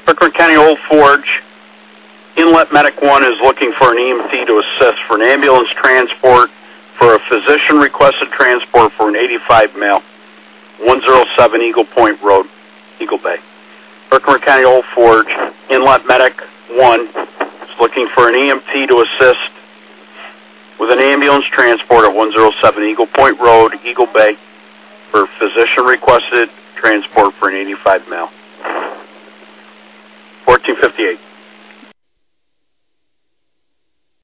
Berkeley County Old Forge, Inlet Medic 1 is looking for an EMT to assist for an ambulance transport for a physician-requested transport for an 85 male, 107 Eagle Point Road, Eagle Bay. Berkeley County Old Forge, Inlet Medic 1 is looking for an EMT to assist with an ambulance transport at 107 Eagle Point Road, Eagle Bay, for physician-requested transport for an 85 male. 1458.